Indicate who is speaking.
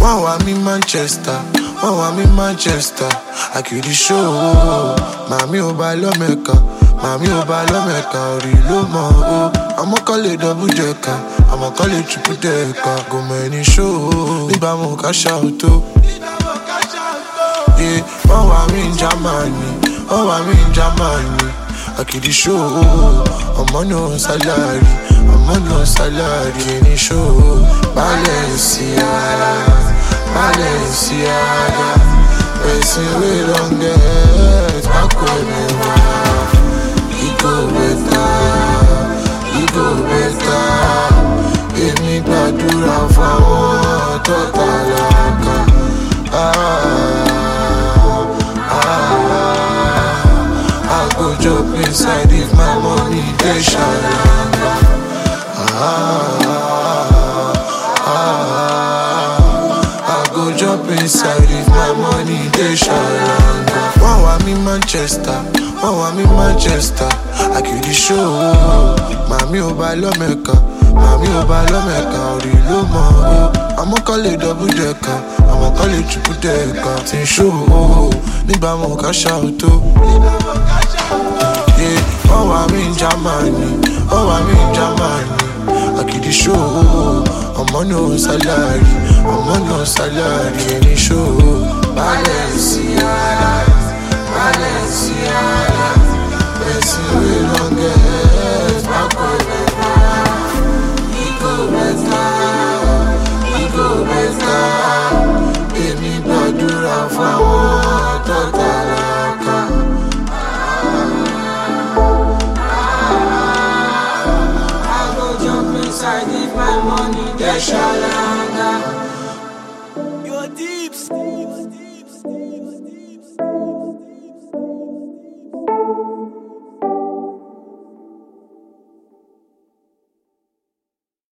Speaker 1: One want me Manchester, one want me Manchester. I kill the show. Mami o ba lo meka, mami o ba lo meka. Ori lo mo. I'ma call it double decker, I'ma call it triple decker. Go many show, nígbà mo cash out to. Yeah, one want me in Germany, one want me in Germany. I kill the show. I'm on no salary, I'm on no salary. Any show, Balenciaga, Balenciaga. Person we don't get back with me. He go better. Èmi gbàdúrà fáwọn tó tálákà. I go jump inside if my money dey shalanga. I go jump inside if my money dey shalanga. One want me Manchester, one want me Manchester. I kill the show. Mami o ba lo meka, mami o ba lo meka. Ori lo mo. I'ma call it double decker, I'ma call it triple decker. Tin show, nígbà mo cash out to. Yeah, one want me in Germany, one want me in Germany. I kill the show. I'm on no salary, I'm on no salary. Any show, Balenciaga, Balenciaga. Person we don't get back with me. He go better. Èmi gbàdúrà fáwọn tó tálákà. I go jump inside if my money dey shalanga.
Speaker 2: You're deep.